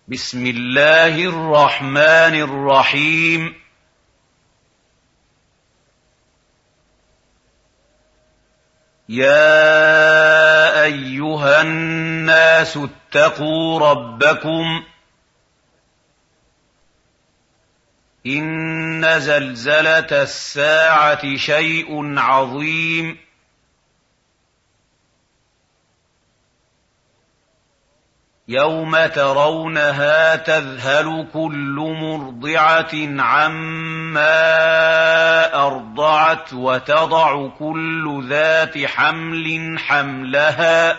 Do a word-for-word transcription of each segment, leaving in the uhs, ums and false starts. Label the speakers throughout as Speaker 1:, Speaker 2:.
Speaker 1: بسم الله الرحمن الرحيم. يا أيها الناس اتقوا ربكم. إن زلزلة الساعة شيء عظيم. يوم ترونها تذهل كل مرضعة عما أرضعت وتضع كل ذات حمل حملها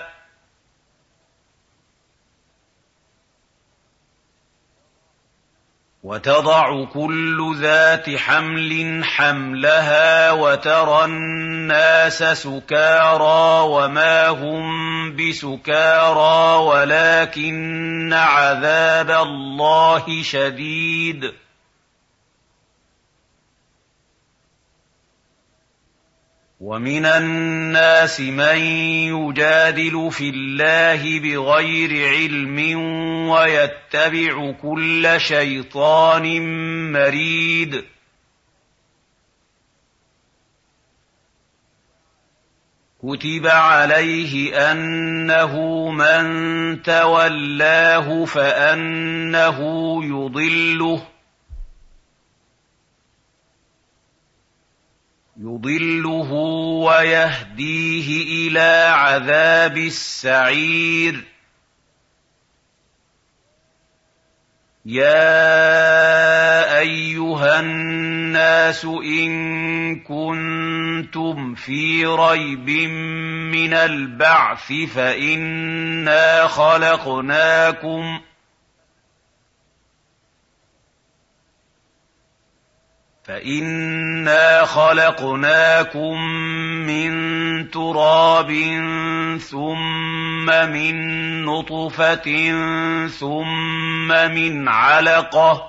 Speaker 1: وتضع كل ذات حمل حملها وترى الناس سكارى وما هم بسكارى ولكن عذاب الله شديد. ومن الناس من يجادل في الله بغير علم ويتبع كل شيطان مريد. كتب عليه أنه من تولاه فأنه يضله يضله ويهديه إلى عذاب السعير. يا أيها الناس إن كنتم في ريب من البعث فإنا خلقناكم فإنا خلقناكم من تراب ثم من نطفة ثم من علقة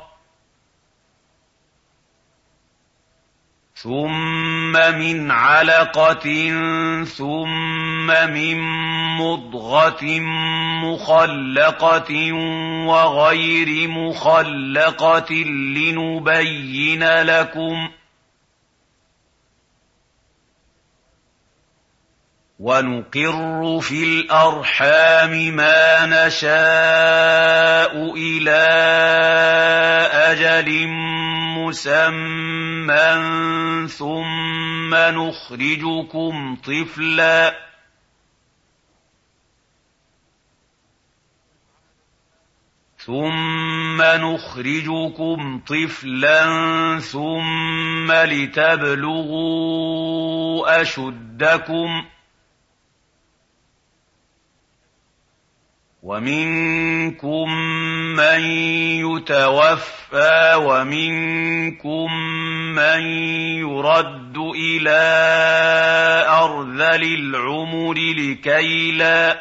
Speaker 1: ثم من علقة ثم من مضغة مخلقة وغير مخلقة لنبين لكم ونقر في الأرحام ما نشاء إلى أجل مسمى ثم نخرجكم طفلا ثم نخرجكم طفلا ثم لتبلغوا أشدكم ومنكم من يتوفى ومنكم من يرد إلى أرذل العمر لكي لا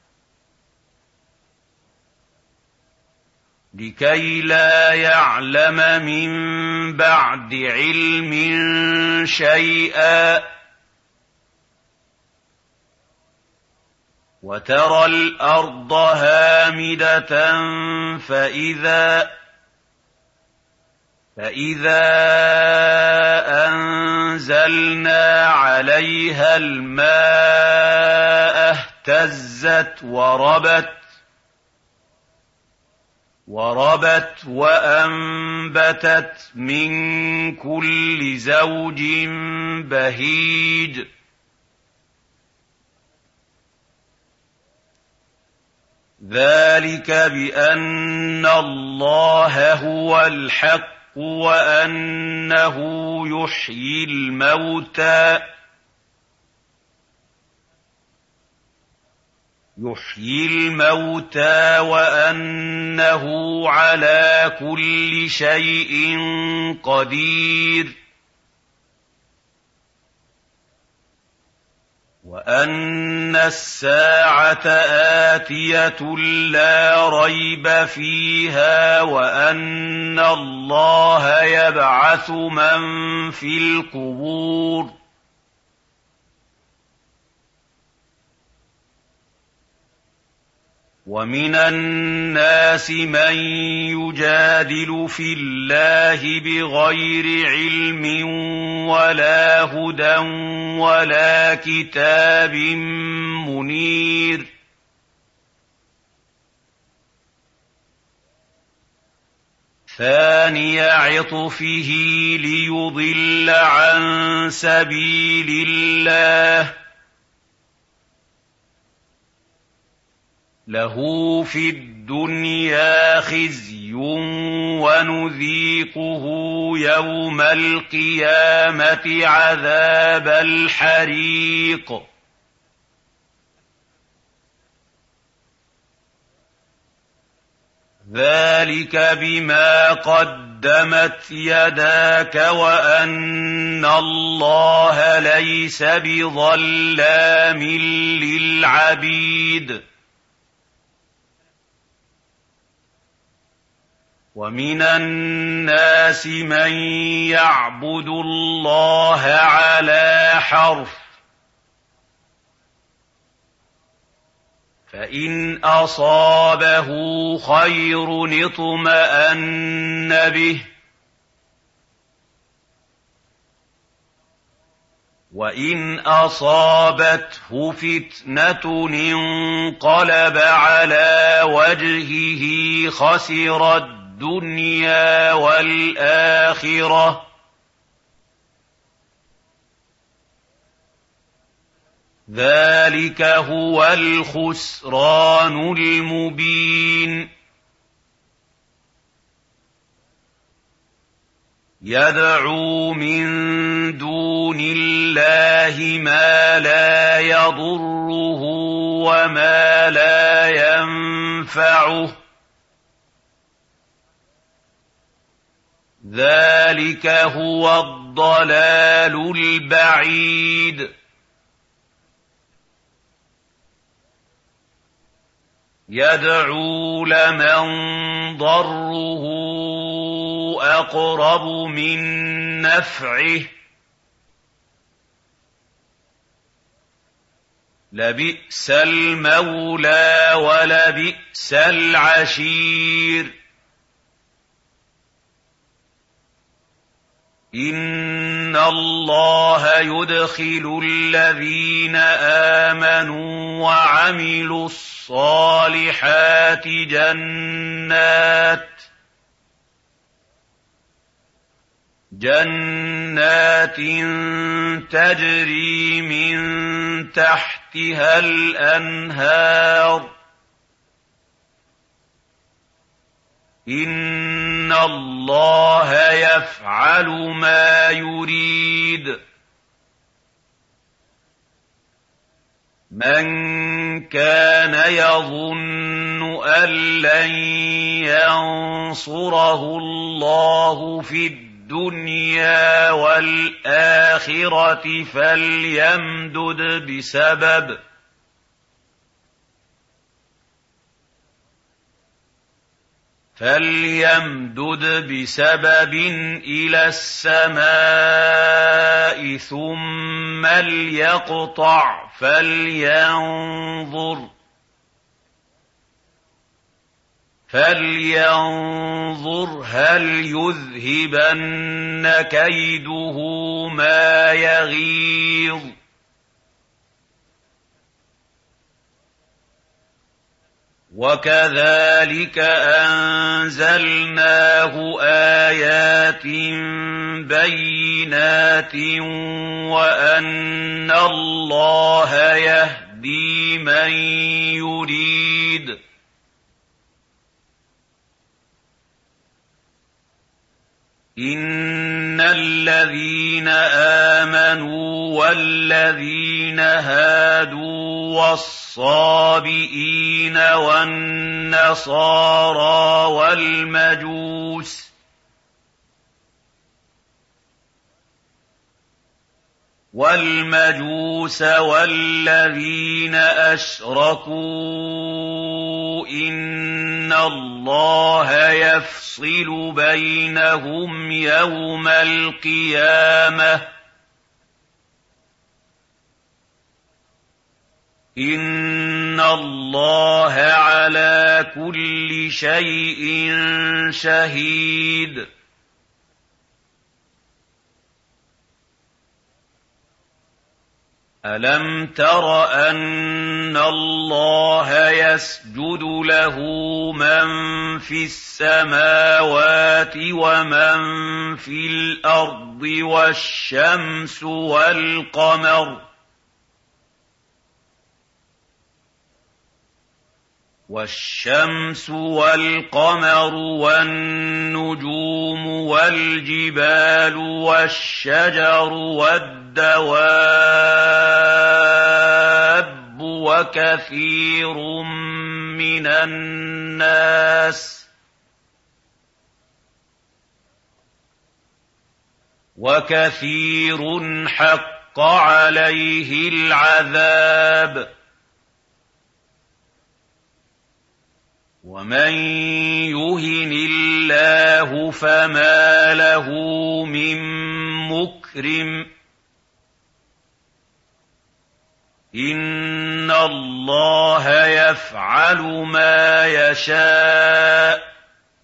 Speaker 1: لكي لا يعلم من بعد علم شيئا. وترى الأرض هامدة فإذا فإذا أنزلنا عليها الماء اهتزت وربت وربت وأنبتت من كل زوج بهيج. ذلك بأن الله هو الحق وأنه يحيي الموتى يحيي الموتى وأنه على كل شيء قدير وأن الساعة آتية لا ريب فيها وأن الله يبعث من في القبور وَمِنَ النَّاسِ مَن يُجَادِلُ فِي اللَّهِ بِغَيْرِ عِلْمٍ وَلَا هُدًى وَلَا كِتَابٍ مُّنِيرٍ ثَانِيَ عِطْفِهِ لِيُضِلَّ عَن سَبِيلِ اللَّهِ لَهُ فِي الدُّنْيَا خِزْيٌ وَنُذِيقُهُ يَوْمَ الْقِيَامَةِ عَذَابَ الْحَرِيقِ ذَلِكَ بِمَا قَدَّمَتْ يَدَاكَ وَأَنَّ اللَّهَ لَيْسَ بِظَلَّامٍ لِّلْعَبِيدِ وَمِنَ النَّاسِ مَن يَعْبُدُ اللَّهَ عَلَىٰ حَرْفٍ فَإِنْ أَصَابَهُ خَيْرٌ اطْمَأَنَّ بِهِ وَإِنْ أَصَابَتْهُ فِتْنَةٌ انقَلَبَ عَلَىٰ وَجْهِهِ خَسِرَ الدُّنْيَا وَالْآخِرَةَ ذَلِكَ هُوَ الْخُسْرَانُ الْمُبِينُ يَدْعُو مِن دُونِ اللَّهِ مَا لَا يَضُرُّهُ وَمَا لَا يَنفَعُهُ ذَلِكَ هُوَ الضَّلَالُ الْبَعِيدُ يَدْعُو لَمَن ضَرُّهُ أَقْرَبُ مِن نَّفْعِهِ لَبِئْسَ الْمَوْلَىٰ وَلَبِئْسَ الْعَشِيرُ إِنَّ اللَّهَ يُدْخِلُ الَّذِينَ آمَنُوا وَعَمِلُوا الصَّالِحَاتِ جَنَّاتٍ جَنَّاتٍ تَجْرِي مِن تَحْتِهَا الْأَنْهَارُ إِنَّ اللَّهَ يَفْعَلُ مَا يُرِيدُ مَن كَانَ يَظُنُّ أَن لَّن يَنصُرَهُ اللَّهُ فِي الدُّنْيَا وَالْآخِرَةِ فَلْيَمْدُدْ بِسَبَبٍ فَلْيَمْدُدْ بِسَبَبٍ إِلَى السَّمَاءِ ثُمَّ لْيَقْطَعْ فَلْيَنظُرْ فَلْيَنظُرْ هَلْ يُذْهِبَنَّ كَيْدُهُ مَا يَغِيظُ وَكَذَٰلِكَ أَنزَلْنَاهُ آيَاتٍ بَيِّنَاتٍ وَأَنَّ اللَّهَ يَهْدِي مَن يُرِيدُ إِنَّ الَّذِينَ آمَنُوا وَالَّذِينَ هَادُوا وَالصَّابِئِينَ وَالنَّصَارَىٰ وَالْمَجُوسَ وَالْمَجُوسَ وَالَّذِينَ أَشْرَكُوا إِنَّ اللَّهَ يَفْصِلُ بَيْنَهُمْ يَوْمَ الْقِيَامَةِ إِنَّ اللَّهَ عَلَىٰ كُلِّ شَيْءٍ شَهِيدٌ أَلَمْ تَرَ أَنَّ اللَّهَ يَسْجُدُ لَهُ مَن فِي السَّمَاوَاتِ وَمَن فِي الْأَرْضِ وَالشَّمْسُ وَالْقَمَرُ وَالشَّمْسُ وَالْقَمَرُ وَالنُّجُومُ وَالْجِبَالُ وَالشَّجَرُ وَالدَّوَابُّ وَكَثِيرٌ مِّنَ النَّاسِ وَكَثِيرٌ حَقَّ عَلَيْهِ الْعَذَابُ وَمَن يُهِنِ اللَّهُ فَمَا لَهُ مِن مُّكْرِمٍ إِنَّ اللَّهَ يَفْعَلُ مَا يَشَاءُ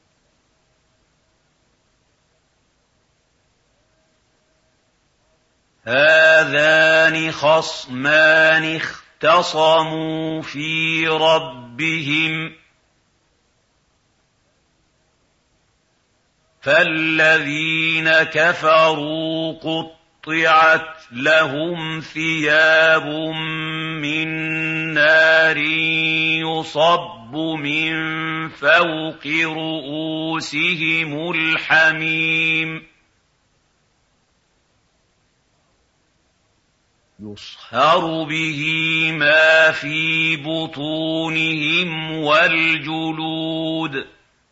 Speaker 1: هَٰذَانِ خَصْمَانِ اخْتَصَمُوا فِي رَبِّهِمْ فَالَّذِينَ كَفَرُوا قُطِّعَتْ لَهُمْ ثِيَابٌ مِّن نَّارٍ يُصَبُّ مِن فَوْقِ رُءُوسِهِمُ الْحَمِيمُ يُصْهَرُ بِهِ مَا فِي بُطُونِهِمْ وَالْجُلُودُ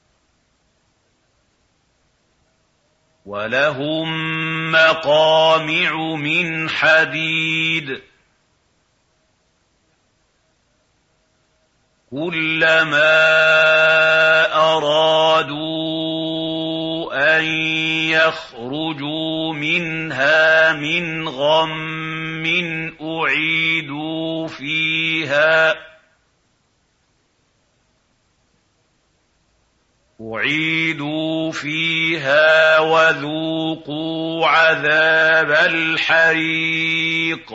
Speaker 1: وَلَهُم مَّقَامِعُ مِنْ حَدِيدٍ كُلَّمَا أَرَادُوا أَن يَخْرُجُوا مِنْهَا مِنْ غَمٍّ أُعِيدُوا فِيهَا أُعِيدُوا فِيهَا وَذُوقُوا عَذَابَ الْحَرِيقِ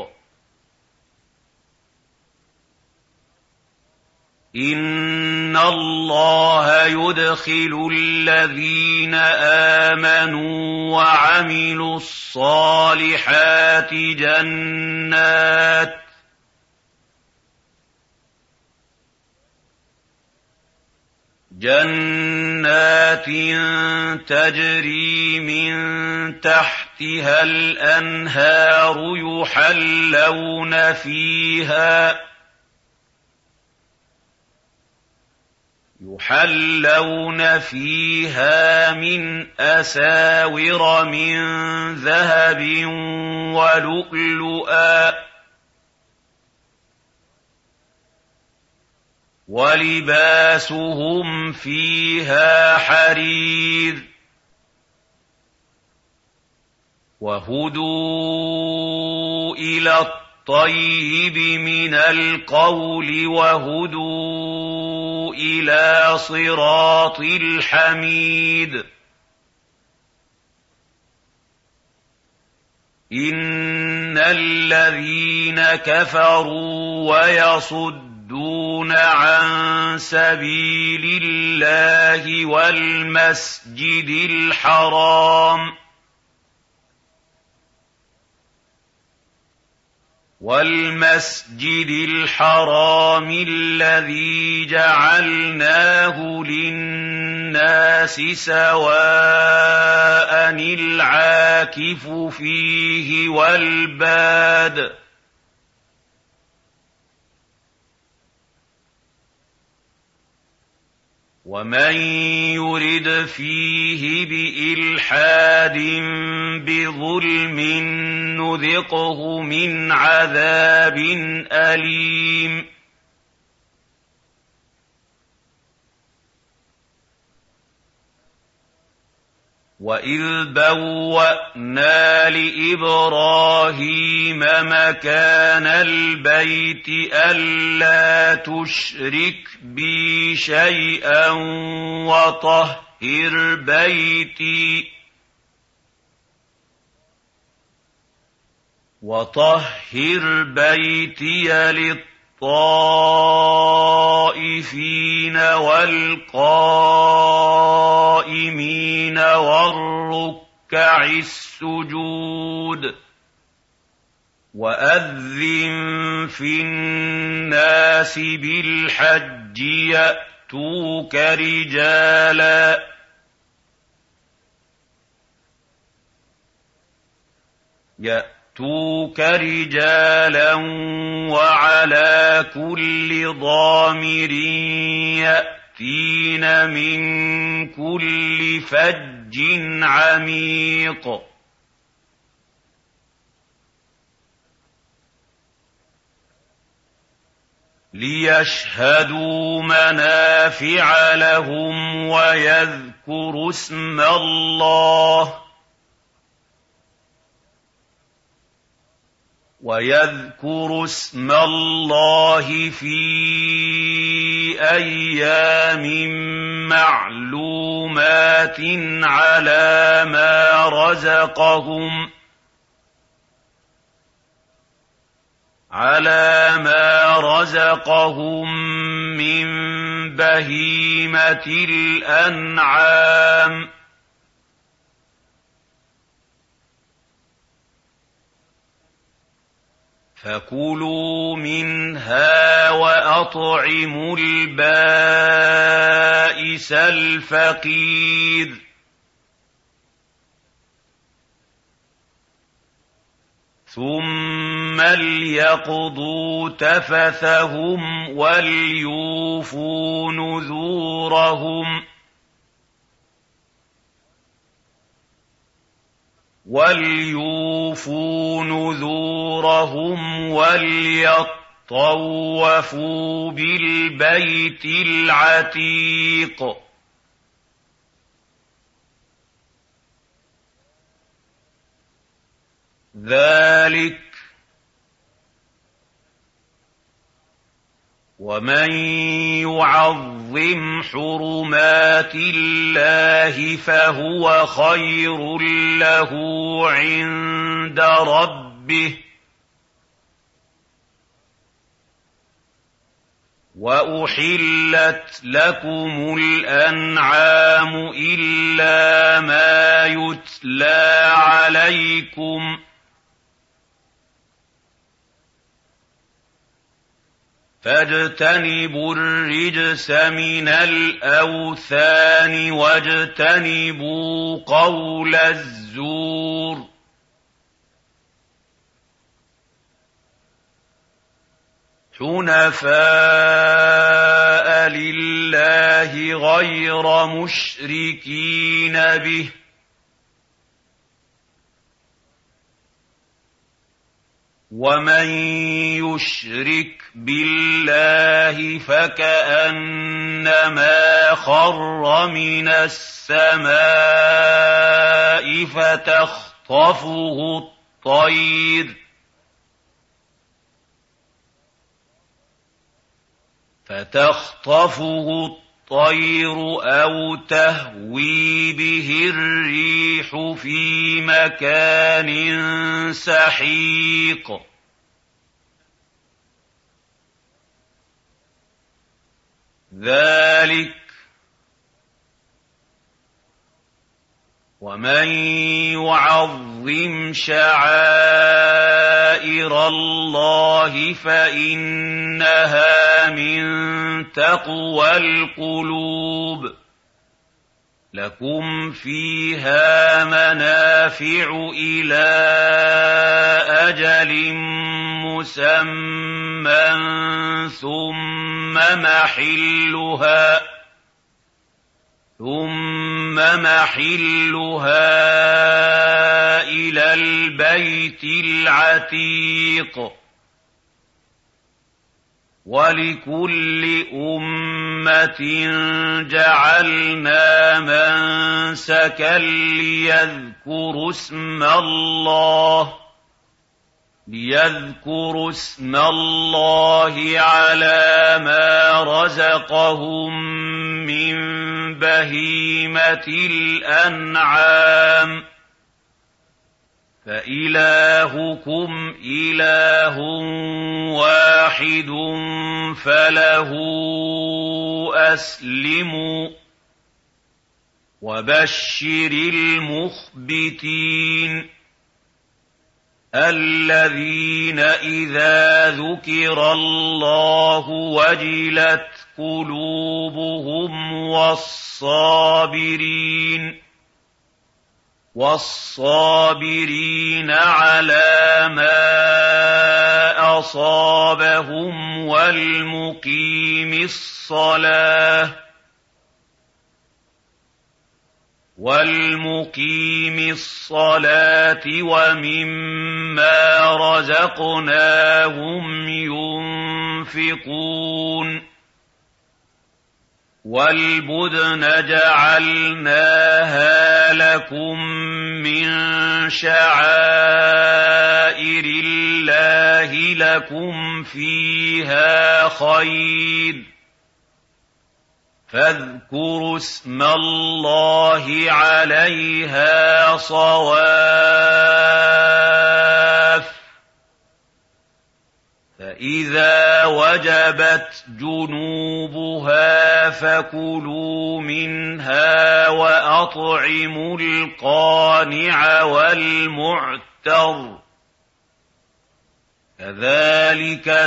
Speaker 1: إِنَّ اللَّهَ يُدْخِلُ الَّذِينَ آمَنُوا وَعَمِلُوا الصَّالِحَاتِ جَنَّاتٍ جَنَّاتٍ تَجْرِي مِن تَحْتِهَا الْأَنْهَارُ يُحَلَّوْنَ فِيهَا يُحَلَّوْنَ فِيهَا مِنْ أَسَاوِرَ مِن ذَهَبٍ وَلُؤْلُؤًا وَلِبَاسُهُمْ فِيهَا حَرِيرٌ وَهُدُوا إِلَى الطَّيِّبِ مِنَ الْقَوْلِ وَهُدُوا إِلَىٰ صِرَاطِ الْحَمِيدِ إِنَّ الَّذِينَ كَفَرُوا وَيَصُدُّونَ يَصُدُّونَ عَن سَبِيلِ اللَّهِ وَالْمَسْجِدِ الْحَرَامِ وَالْمَسْجِدِ الْحَرَامِ الَّذِي جَعَلْنَاهُ لِلنَّاسِ سَوَاءً الْعَاكِفُ فِيهِ وَالْبَادِ وَمَن يُرِدْ فِيهِ بِإِلْحَادٍ بِظُلْمٍ نُّذِقْهُ مِنْ عَذَابٍ أَلِيمٍ وَإِذْ بَوَّأْنَا لِإِبْرَاهِيمَ مَكَانَ الْبَيْتِ أَلَّا تُشْرِكْ بِي شَيْئًا وَطَهِّرْ بَيْتِي وَطَهِّرْ بَيْتِيَ لِلطَّائِفِينَ وَالْقَائِمِينَ وَالرُّكَّعِ السُّجُودِ وَأَذِّن فِي النَّاسِ بِالْحَجِّ يَأْتُوكَ رِجَالًا يَأْتُوكَ رِجَالًا وَعَلَىٰ كُلِّ ضَامِرٍ يَأْتِينَ مِن كُلِّ فَجٍّ عَمِيقٍ لِيَشْهَدُوا مَنَافِعَ لَهُمْ وَيَذْكُرُوا اسْمَ اللَّهِ وَيَذْكُرُوا اسْمَ اللَّهِ فِي أَيَّامٍ مَّعْلُومَاتٍ عَلَىٰ مَا رَزَقَهُمْ عَلَىٰ مَا رَزَقَهُم مِّن بَهِيمَةِ الْأَنْعَامِ ۖ فَكُلُوا مِنْهَا وَأَطْعِمُوا الْبَائِسَ الْفَقِيرَ ثُمَّ لْيَقْضُوا تَفَثَهُمْ وَلْيُوفُوا نُذُورَهُمْ وَلْيُوفُوا نُذُورَهُمْ وَلْيَطَّوَّفُوا بِالْبَيْتِ الْعَتِيقِ ذَلِكَ وَمَن يُعَظِّمْ حُرُمَاتِ اللَّهِ فَهُوَ خَيْرٌ لَّهُ عِندَ رَبِّهِ وَأُحِلَّتْ لَكُمُ الْأَنْعَامُ إِلَّا مَا يُتْلَىٰ عَلَيْكُمْ ۖ فَاجْتَنِبُوا الرِّجْسَ مِنَ الْأَوْثَانِ وَاجْتَنِبُوا قَوْلَ الزُّورِ حُنَفَاءَ لِلَّهِ غَيْرَ مُشْرِكِينَ بِهِ ۚ وَمَن يُشْرِكْ بِاللَّهِ فَكَأَنَّمَا خَرَّ مِنَ السَّمَاءِ فَتَخْطَفُهُ الطَّيْرُ فَتَخْطَفُهُ الطَّيْرُ أَوْ تَهْوِي بِهِ الرِّيحُ فِي مَكَانٍ سَحِيقٍ ذَلِكَ وَمَن يُعَظِّمْ شَعَائِرَ اللَّهِ فَإِنَّهَا مِن تَقْوَى الْقُلُوبِ لَكُمْ فِيهَا مَنَافِعُ إِلَىٰ أَجَلٍ مُّسَمًّى ثُمَّ مَحِلُّهَا ثُمَّ مَحِلُّهَا إِلَى الْبَيْتِ الْعَتِيقِ وَلِكُلِّ أُمَّةٍ جَعَلْنَا مَنسَكًا ممسكا ليذكروا اسم الله ليذكروا اسم الله على ما رزقهم من بهيمة الأنعام فإلهكم إله واحد فله أسلموا وبشر المخبتين الذين إذا ذكر الله وجلت قلوبهم والصابرين والصابرين على ما أصابهم والمقيم الصلاة والمقيم الصلاة ومما رزقناهم ينفقون والبدن جعلناها لكم من شعائر الله لكم فيها خير فاذكروا اسم الله عليها صواف فإذا وجبت جنوبها فكلوا منها وأطعموا القانع والمعتر كذلك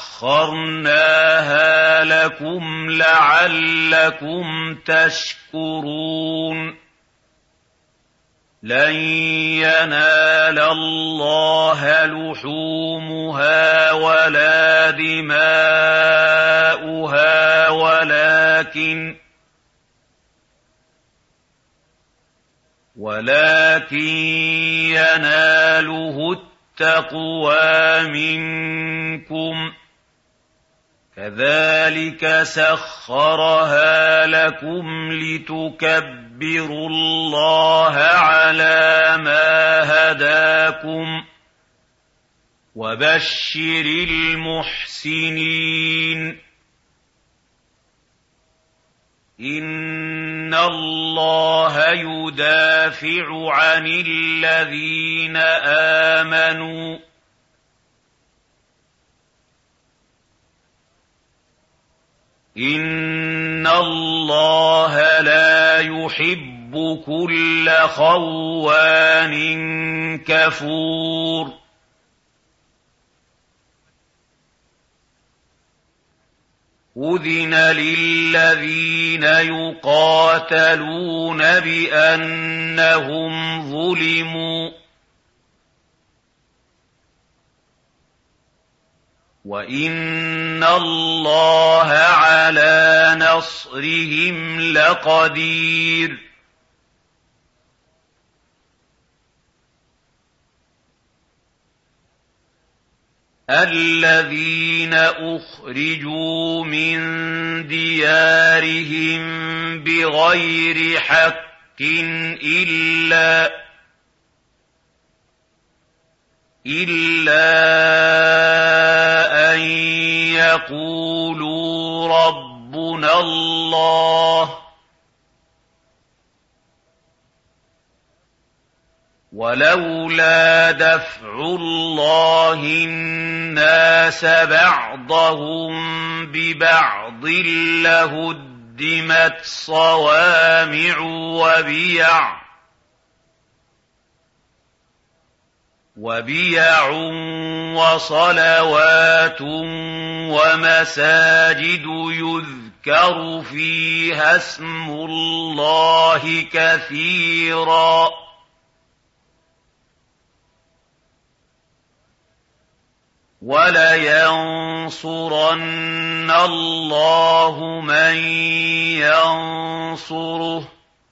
Speaker 1: سخرناها لكم لعلكم تشكرون لن ينال الله لحومها ولا دماؤها ولكن ولكن يناله التقوى منكم كذلك سخرها لكم لتكبروا الله على ما هداكم وبشر المحسنين إن الله يدافع عن الذين آمنوا إن الله لا يحب كل خوان كفور أذن للذين يقاتلون بأنهم ظلموا وإن الله على نصرهم لقدير الذين أخرجوا من ديارهم بغير حق إلا إلا أن يقولوا ربنا الله ولولا دفع الله الناس بعضهم ببعض لهدمت صوامع وبيع وبيع وصلوات ومساجد يذكر فيها اسم الله كثيرا ولينصرن الله من ينصره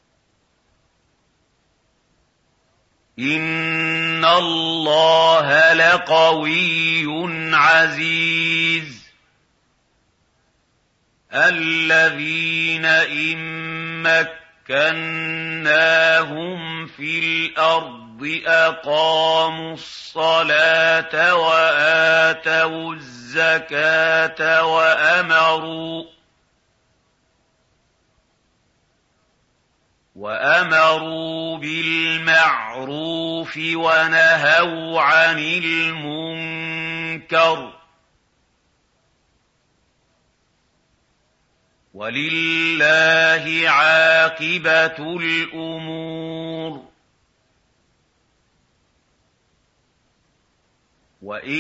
Speaker 1: إن الله لقوي عزيز الذين إن مكناهم في الأرض أقاموا الصلاة وآتوا الزكاة وأمروا وأمروا بالمعروف ونهوا عن المنكر ولله عاقبة الأمور وإن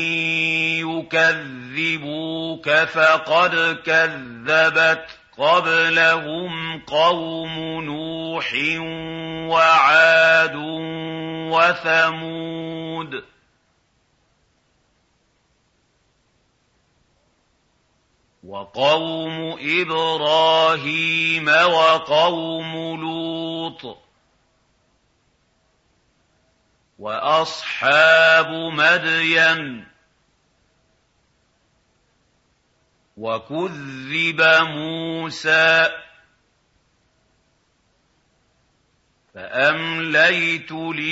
Speaker 1: يكذبوك فقد كذبت قبلهم قوم نوح وعاد وثمود وقوم إبراهيم وقوم لوط وأصحاب مدين وكذب موسى فأمليت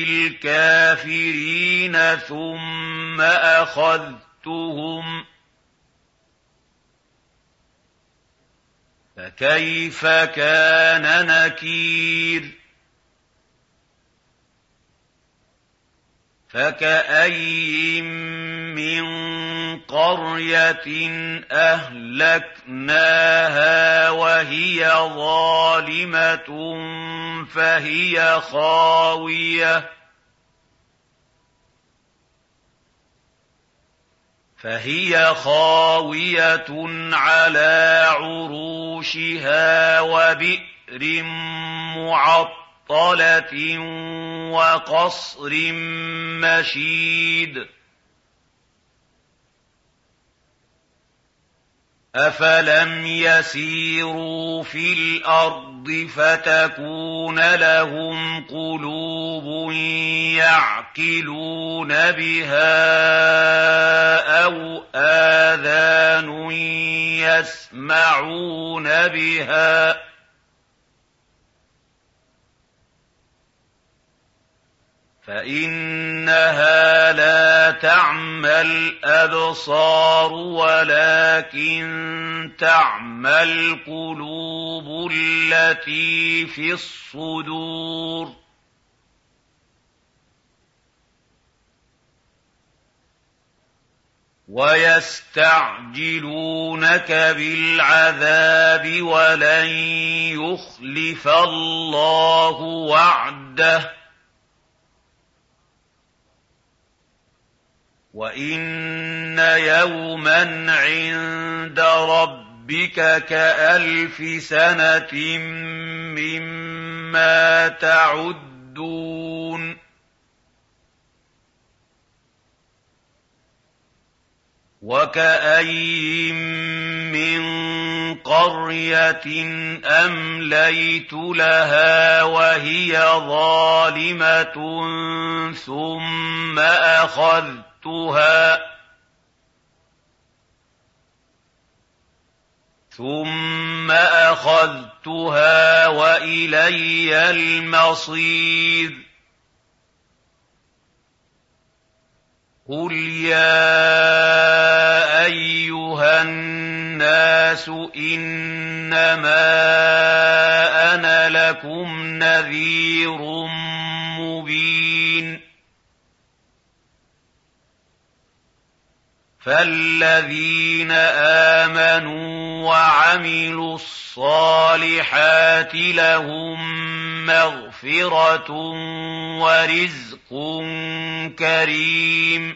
Speaker 1: للكافرين ثم أخذتهم فكيف كان نكير فكأي من قرية أهلكناها وهي ظالمة فهي خاوية فهي خاوية على عروشها وبئر معطلة وقصر مشيد أفلم يسيروا في الأرض فتكون لهم قلوب يعقلون بها أو آذان يسمعون بها فإنها لا تعمى الأبصار ولكن تعمى القلوب التي في الصدور ويستعجلونك بالعذاب ولن يخلف الله وعده وَإِنَّ يَوْمًا عِندَ رَبِّكَ كَأَلْفِ سَنَةٍ مِّمَّا تَعُدُّونَ وَكَأَيِّن مِّن قَرْيَةٍ أَمْلَيْتُ لَهَا وَهِيَ ظَالِمَةٌ ثُمَّ أَخَذْتُهَا ثُمَّ أَخَذْتُهَا وَإِلَيَّ الْمَصِيرُ قُلْ يَا أَيُّهَا النَّاسُ إِنَّمَا أَنَا لَكُمْ نَذِيرٌ مُّبِينٌ فَالَّذِينَ آمَنُوا وَعَمِلُوا الصَّالِحَاتِ لَهُم مَّغْفِرَةٌ وَرِزْقٌ كَرِيمٌ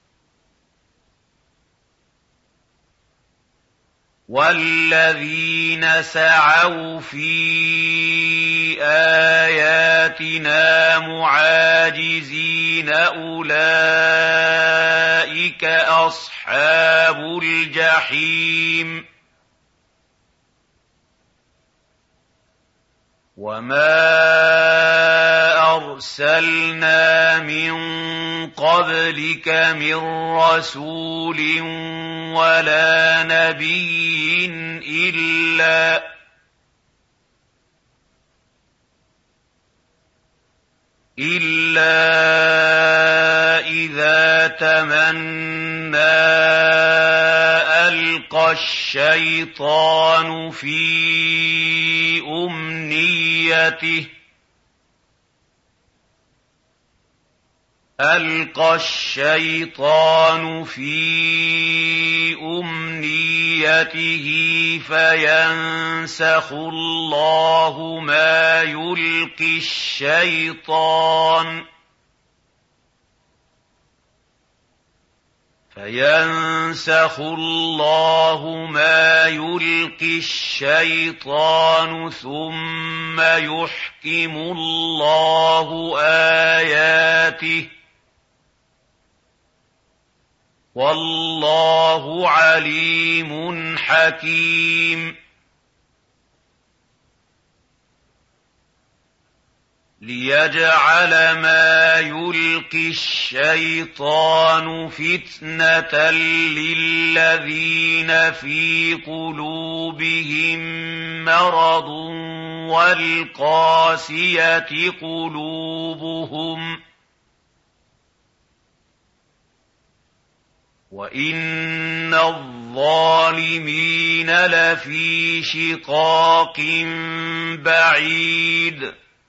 Speaker 1: وَالَّذِينَ سَعَوْا فِي آيَاتِنَا مُعَاجِزِينَ أُولَٰئِكَ أَصْحَابُ الْجَحِيمِ وَمَا أَرْسَلْنَا مِن قَبْلِكَ مِن رَّسُولٍ وَلَا نَبِيٍّ إِلَّا إِلَّا إِذَا تَمَنَّىٰ أَلْقَى الشَّيْطَانُ فِي أُمْنِيَّتِهِ أَلْقَى الشَّيْطَانُ فِي أُمْنِيَّتِهِ فَيَنسَخُ اللَّهُ مَا يُلْقِي الشَّيْطَانُ فَيَنسَخُ اللَّهُ مَا يُلْقِي الشَّيْطَانُ ثُمَّ يُحْكِمُ اللَّهُ آيَاتِهِ وَاللَّهُ عَلِيمٌ حَكِيمٌ لِيَجْعَلَ مَا يُلْقِي الشَّيْطَانُ فِتْنَةً لِّلَّذِينَ فِي قُلُوبِهِم مَّرَضٌ وَالْقَاسِيَةِ قُلُوبُهُمْ ۗ وَإِنَّ الظَّالِمِينَ لَفِي شِقَاقٍ بَعِيدٍ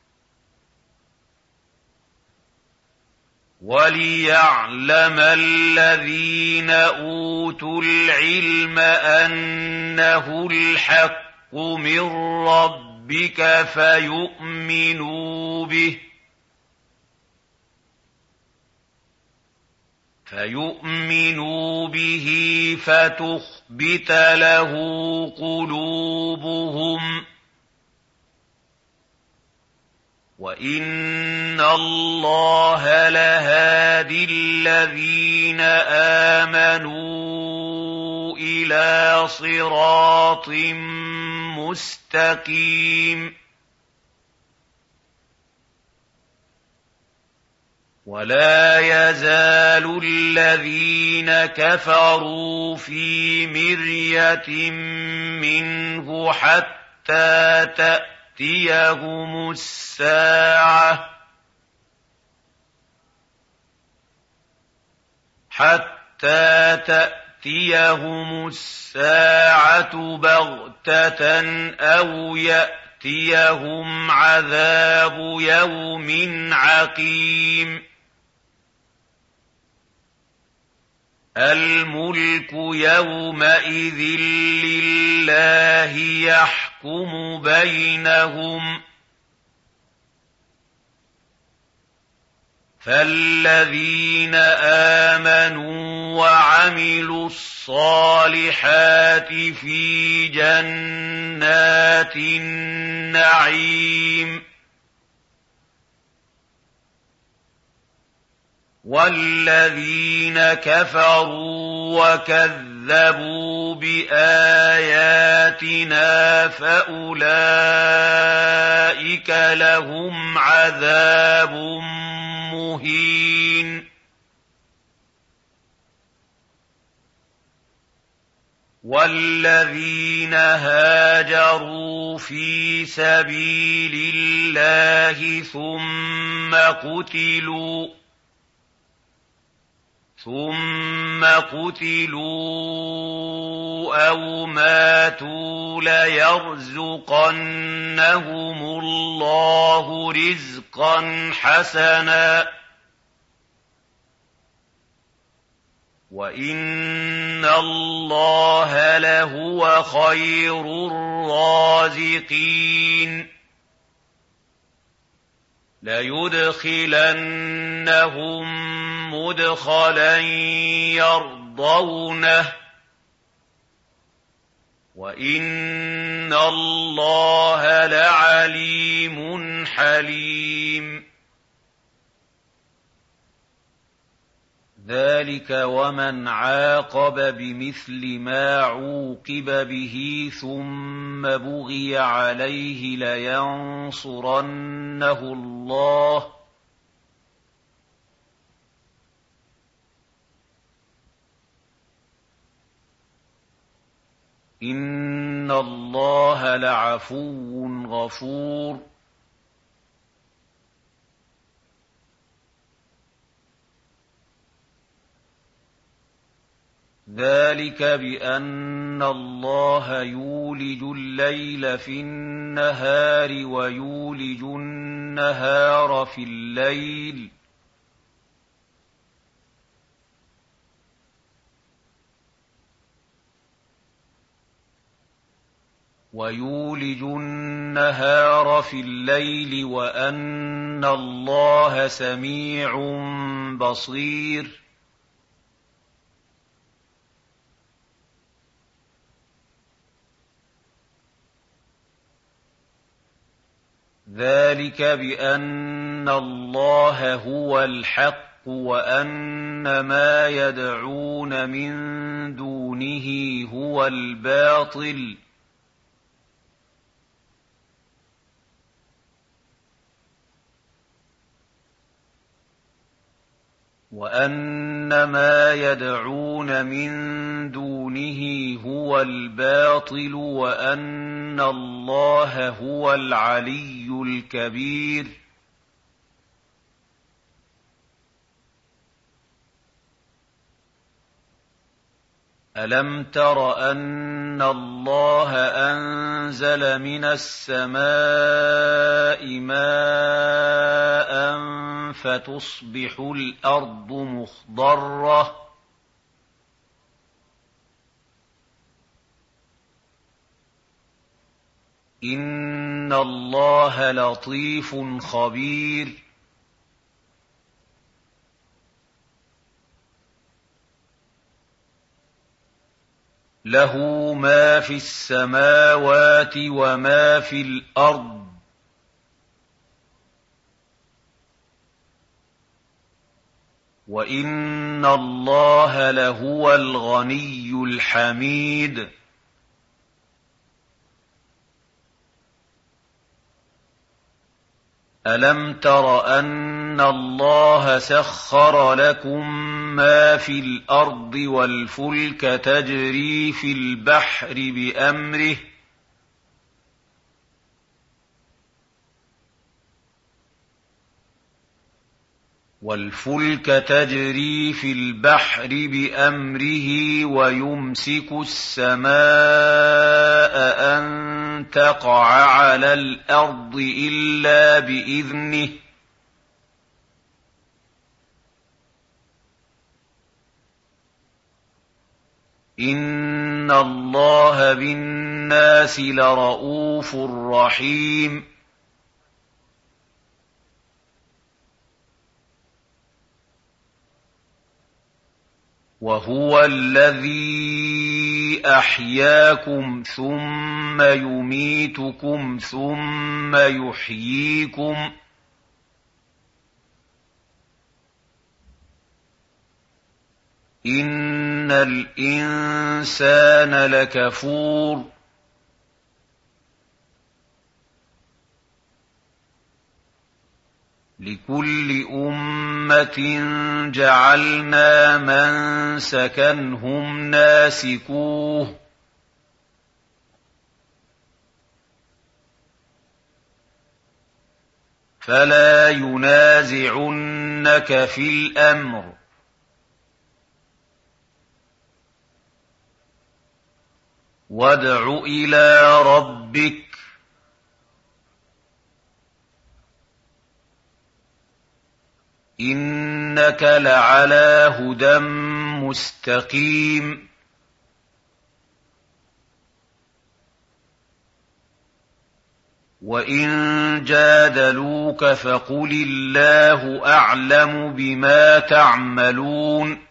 Speaker 1: وَلِيَعْلَمَ الَّذِينَ أُوتُوا الْعِلْمَ أَنَّهُ الْحَقُّ مِن رَّبِّكَ فَيُؤْمِنُوا بِهِ فَيُؤْمِنُوا بِهِ فَتُخْبِتَ لَهُ قُلُوبُهُمْ ۗ وَإِنَّ اللَّهَ لَهَادِي الَّذِينَ آمَنُوا إِلَىٰ صِرَاطٍ مُّسْتَقِيمٍ وَلَا يَزَالُ الَّذِينَ كَفَرُوا فِي مِرْيَةٍ مِّنْهُ حَتَّىٰ تَأْتِيَهُمُ السَّاعَةُ حَتَّىٰ تَأْتِيَهُمُ السَّاعَةُ بَغْتَةً أَوْ يَأْتِيَهُمْ عَذَابُ يَوْمٍ عَقِيمٍ الْمُلْكُ يَوْمَئِذٍ لِّلَّهِ يَحْكُمُ بَيْنَهُمْ ۚ فَالَّذِينَ آمَنُوا وَعَمِلُوا الصَّالِحَاتِ فِي جَنَّاتِ النَّعِيمِ وَالَّذِينَ كَفَرُوا وَكَذَّبُوا بِآيَاتِنَا فَأُولَٰئِكَ لَهُمْ عَذَابٌ مُّهِينٌ وَالَّذِينَ هَاجَرُوا فِي سَبِيلِ اللَّهِ ثُمَّ قُتِلُوا ثُمَّ قُتِلُوا أَوْ مَاتُوا لَيَرْزُقَنَّهُمُ اللَّهُ رِزْقًا حَسَنًا وَإِنَّ اللَّهَ لَهُوَ خَيْرُ الرَّازِقِينَ لَيُدْخِلَنَّهُم مُّدْخَلًا يَرْضَوْنَهُ وَإِنَّ اللَّهَ لَعَلِيمٌ حَلِيمٌ ذَٰلِكَ وَمَنْ عَاقَبَ بِمِثْلِ مَا عُوقِبَ بِهِ ثُمَّ بُغِيَ عَلَيْهِ لَيَنصُرَنَّهُ اللَّهُ ۗ إِنَّ اللَّهَ لَعَفُوٌّ غَفُورٌ ذلك بأن الله يولج الليل في النهار ويولج النهار في الليل ويولج النهار في الليل وأن الله سميع بصير ذلك بأن الله هو الحق وأن ما يدعون من دونه هو الباطل وأن ما يدعون من دونه هو الباطل وأن الله هو العلي الكبير ألم تر أن الله أنزل من السماء ماء فتصبح الأرض مخضرة إن الله لطيف خبير له ما في السماوات وما في الأرض وإن الله لهو الغني الحميد ألم تر أن الله سخر لكم ما في الأرض والفلك تجري في البحر بأمره والفلك تجري في البحر بأمره ويمسك السماء أن تقع على الأرض إلا بإذنه إن الله بالناس لرءوف رحيم وهو الذي أحياكم ثم يميتكم ثم يحييكم إن الإنسان لكفور لكل أمة جعلنا منسكا هم ناسكوه فلا ينازعنك في الأمر وادع إلى ربك إنك لعلى هدى مستقيم وإن جادلوك فقل الله أعلم بما تعملون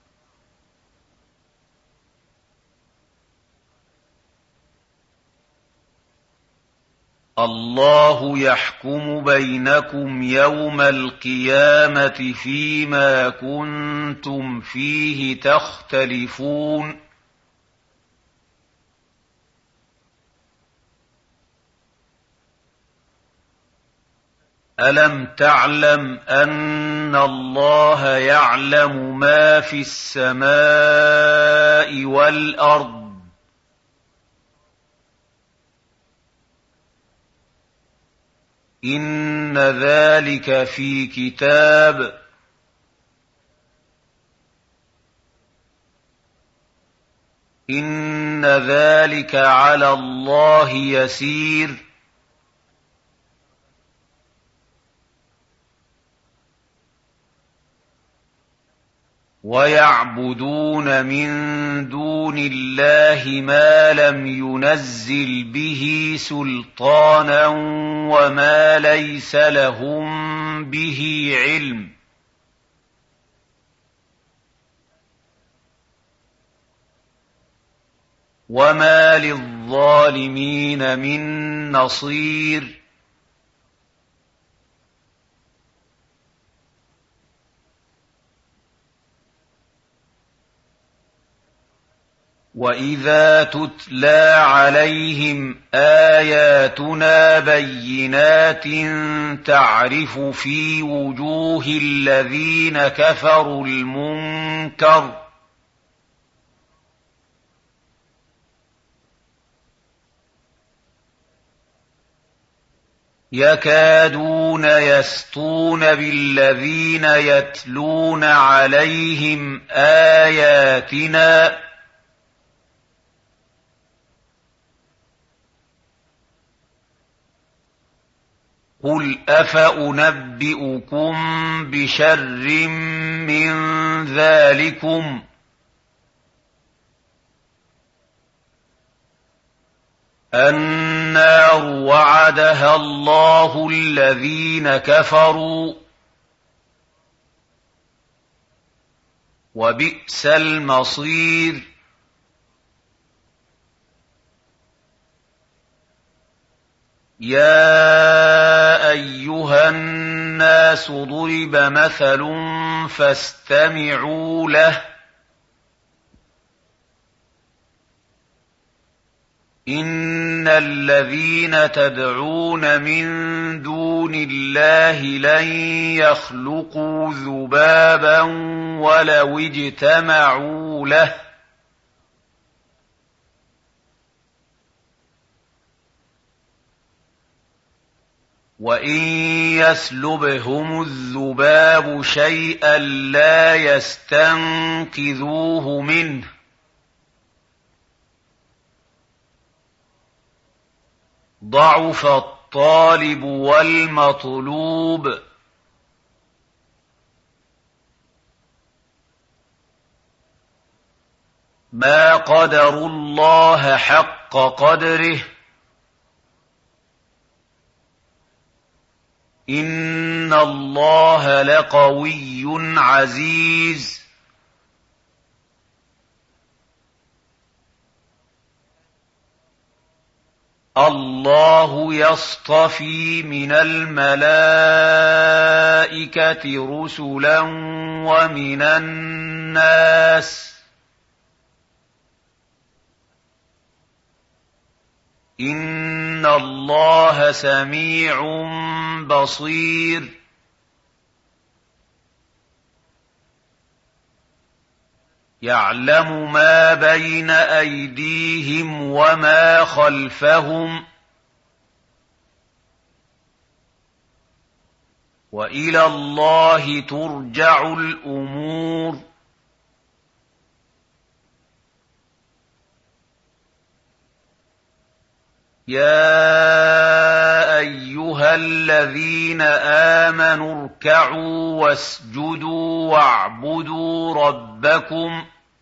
Speaker 1: الله يحكم بينكم يوم القيامة فيما كنتم فيه تختلفون ألم تعلم أن الله يعلم ما في السماء والأرض إن ذلك في كتاب إن ذلك على الله يسير ويعبدون من دون الله ما لم ينزل به سلطانا وما ليس لهم به علم وما للظالمين من نصير وإذا تتلى عليهم آياتنا بينات تعرف في وجوه الذين كفروا المنكر يكادون يسطون بالذين يتلون عليهم آياتنا قل أفأنبئكم بشر من ذلكم النار وعدها الله الذين كفروا وبئس المصير يا أيها الناس ضرب مثل فاستمعوا له إن الذين تدعون من دون الله لن يخلقوا ذبابا ولو اجتمعوا له وإن يسلبهم الذباب شيئا لا يستنقذوه منه ضعف الطالب والمطلوب ما قدروا الله حق قدره إن الله لقوي عزيز الله يصطفي من الملائكة رسلا ومن الناس إن الله سميع بصير يعلم ما بين أيديهم وما خلفهم وإلى الله ترجع الأمور يا أيها الذين آمنوا اركعوا واسجدوا واعبدوا ربكم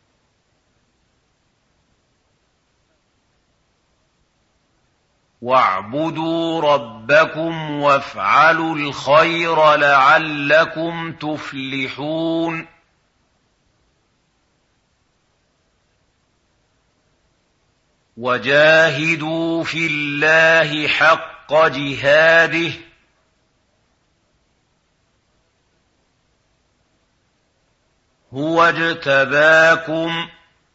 Speaker 1: واعبدوا ربكم وافعلوا الخير لعلكم تفلحون وجاهدوا في الله حق جهاده هو اجتباكم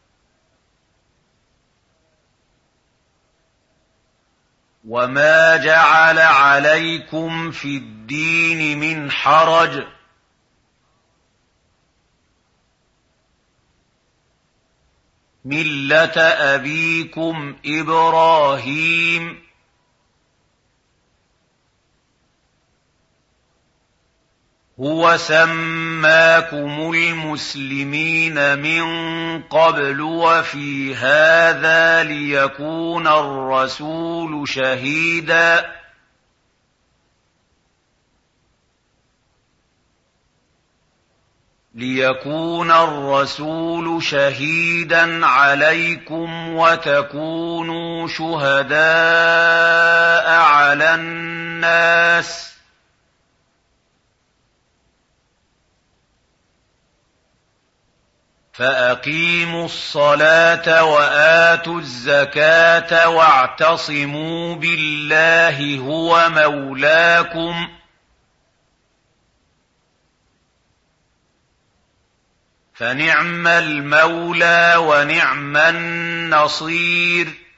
Speaker 1: وما جعل عليكم في الدين من حرج ملة أبيكم إبراهيم هُوَ سَمَّاكُمُ الْمُسْلِمِينَ مِن قَبْلُ وَفِي هَٰذَا لِيَكُونَ الرَّسُولُ شَهِيدًا لِيَكُونَ الرَّسُولُ شَهِيدًا عَلَيْكُمْ وَتَكُونُوا شُهَدَاءَ عَلَى النَّاسِ ۚ فَأَقِيمُوا الصَّلَاةَ وَآتُوا الزَّكَاةَ وَاعْتَصِمُوا بِاللَّهِ هُوَ مَوْلَاكُمْ ۖ فَنِعْمَ الْمَوْلَىٰ وَنِعْمَ النَّصِيرُ